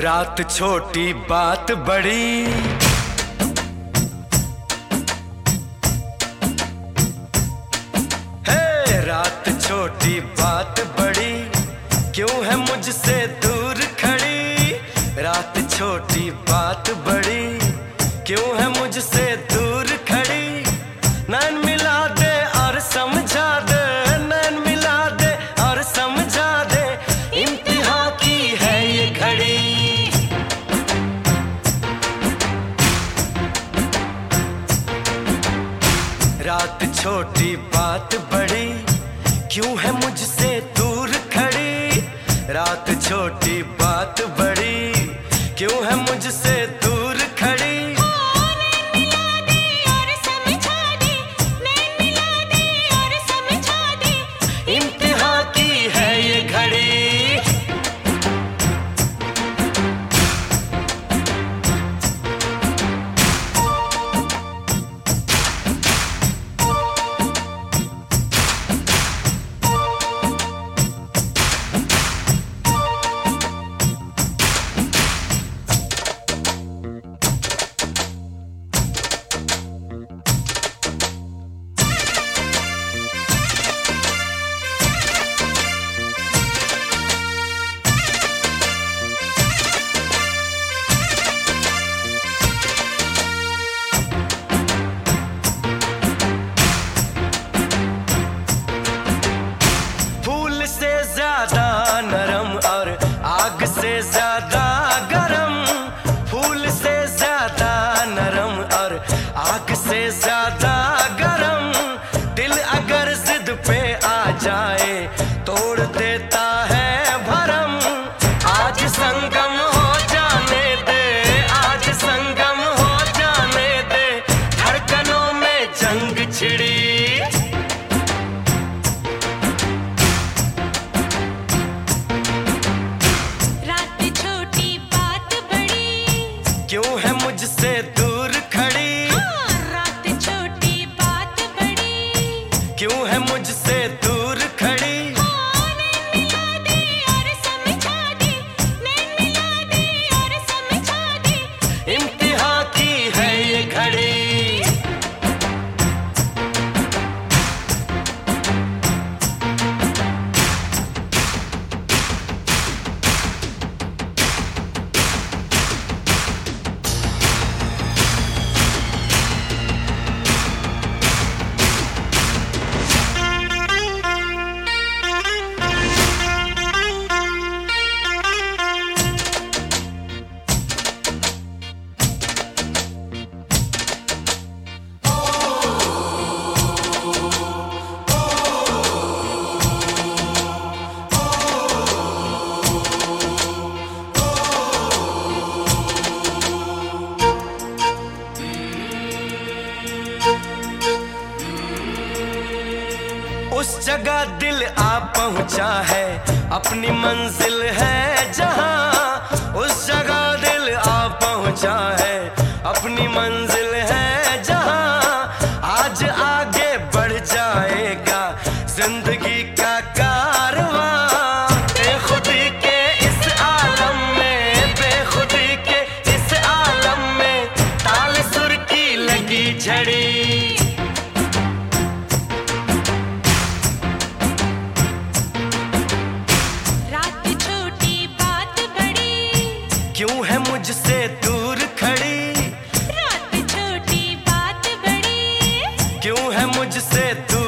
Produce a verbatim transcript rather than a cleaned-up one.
रात छोटी बात बड़ी, हे रात छोटी बात बड़ी, क्यों है मुझसे दूर खड़ी। रात छोटी बात बड़ी, क्यों है मुझसे दूर खड़ी। नैन मिला दे और समझा दे, नैन मिला दे और समझा दे, इम्तिहान की है ये घड़ी। रात छोटी बात बड़ी, क्यों है मुझसे दूर खड़ी। रात छोटी बात बड़ी, क्यों है मुझसे दूर खड़ी। इम्तिहान की है ये घड़ी। नरम और आग से ज्यादा गरम, फूल से ज्यादा नरम और आग से ज्यादा गरम। दिल अगर जिद पे आ जाए तोड़ देता है भरम। आज संगम हो जाने दे, आज संगम हो जाने दे, धड़कनों में जंग छिड़ी। क्यों है मुझसे दूर खड़ी। हाँ, रात छोटी बात बड़ी, क्यों है मुझसे दूर खड़ी। हाँ, नैन मिला दे और समझा दे, नैन मिला दे और समझा दे, इम्तिहान की है ये घड़ी। उस जगह दिल आ पहुंचा है, अपनी मंजिल है जहां। उस जगह दिल आ पहुंचा है, अपनी मंजिल है जहां। आज आगे बढ़ जाएगा जिंदगी का कारवां। बेखुदी के इस आलम में, बेखुदी के इस आलम में, ताल सुर की लगी झड़ी। क्यों है मुझसे दूर खड़ी। रात छोटी बात बड़ी, क्यों है मुझसे दूर